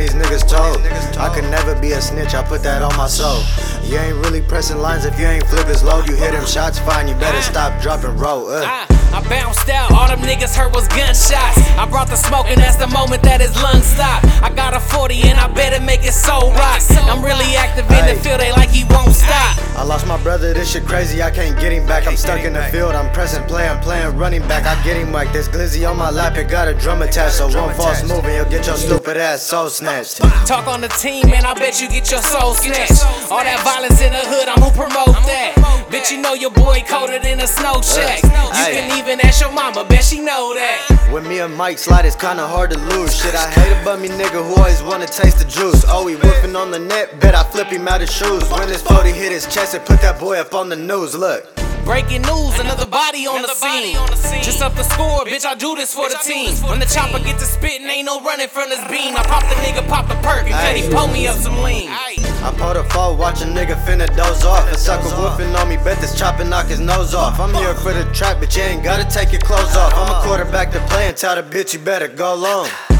these niggas told. I could never be a snitch, I put that on my soul. You ain't really pressing lines if you ain't flipping load. You hear them shots, fine, you better stop, drop, and roll. I bounced out, all them niggas heard was gunshots. I brought the smoke and that's the moment that his lungs stop. I got a 40 and I better make it so rock. I'm really active in the field, they like he won't stop. I lost my brother, this shit crazy, I can't get him back. I'm stuck in the field, I'm pressing play, I'm playing running back. I get him like this glizzy on my lap, it got a drum attached. So one false move and you'll get your stupid ass soul snatched. Talk on the team and I bet you get your soul snatched. All that violence in the hood, I'm who promote that. Bitch, you know your boy colder than a snow shack. You can even ask your mama, bet she know that. When me and Mike slide, it's kinda hard to lose. Shit, I hate a bummy nigga who always wanna taste the juice. Oh, he whiffing on the net, bet I flip him out his shoes. When this 40 hit his chest, it put that boy up on the news, look. Breaking news, another body on the scene. Just up the score, bitch, I do this for the team. When the chopper get to spittin', ain't no running from this beam. I pop the nigga, pop the perk, and then he pull me up some lean. I pulled a fall, watch a nigga finna doze off. A sucker woofing on me, bet this chopper knock his nose off. I'm here for the trap, but you ain't gotta take your clothes off. I'm a quarterback to play and tell the bitch you better go long.